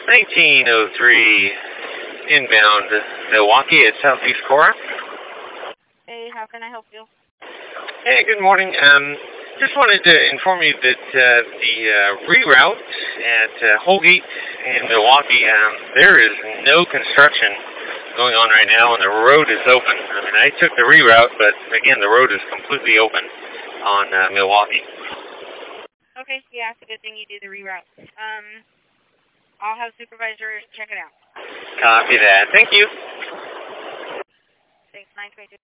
1903 inbound Milwaukee at Southeast Cora. Hey, how can I help you? Hey, good morning. Just wanted to inform you that the reroute at Holgate and Milwaukee, there is no construction going on right now, and the road is open. I mean, I took the reroute, but again, the road is completely open on Milwaukee. Okay, yeah, it's a good thing you do the reroute. I'll have supervisors check it out. Copy that. Thank you. Thanks, 922.